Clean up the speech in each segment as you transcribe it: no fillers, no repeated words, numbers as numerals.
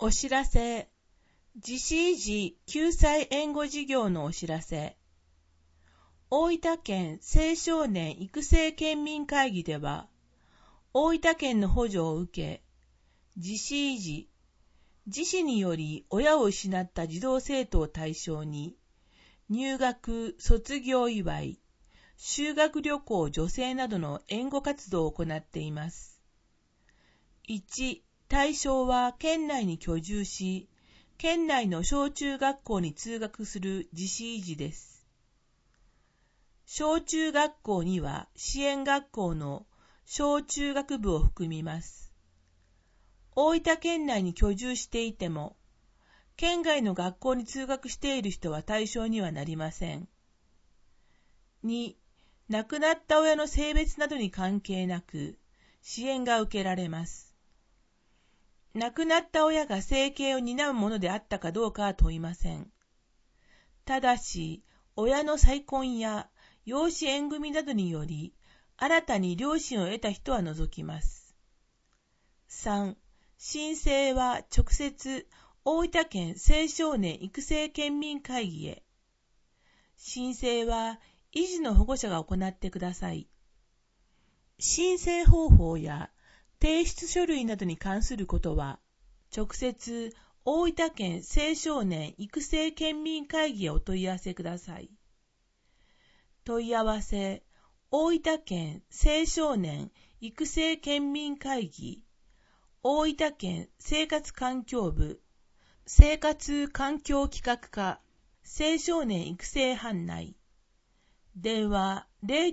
お知らせ。自死維持救済援護事業のお知らせ。大分県青少年育成県民会議では、大分県の補助を受け、自死維持、自死により親を失った児童生徒を対象に、入学・卒業祝い、修学旅行助成などの援護活動を行っています。1、対象は県内に居住し、県内の小中学校に通学する自死維持です。小中学校には支援学校の小中学部を含みます。大分県内に居住していても、県外の学校に通学している人は対象にはなりません。2、亡くなった親の性別などに関係なく、支援が受けられます。亡くなった親が生計を担うものであったかどうかは問いません。ただし、親の再婚や養子縁組などにより、新たに両親を得た人は除きます。3、申請は直接、大分県青少年育成県民会議へ。申請は、遺児の保護者が行ってください。申請方法や、提出書類などに関することは、直接、大分県青少年育成県民会議へお問い合わせください。問い合わせ、大分県青少年育成県民会議、大分県生活環境部、生活環境企画課、青少年育成班内、電話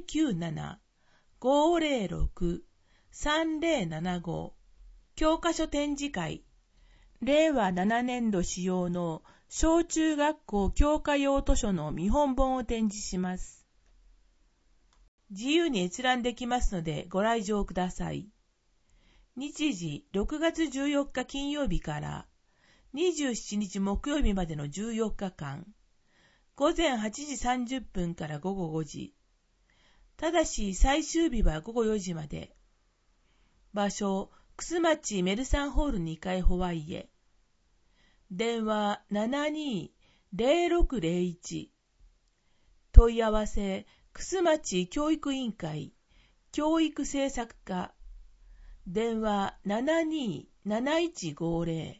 097-506-3075、教科書展示会、令和7年度使用の小中学校教科用図書の見本本を展示します。自由に閲覧できますのでご来場ください。日時6月14日金曜日から27日木曜日までの14日間、午前8時30分から午後5時、ただし最終日は午後4時まで。場所、楠町メルサンホール2階ホワイエ。電話72-0601。問い合わせ、楠町教育委員会、教育政策課。電話72-7150。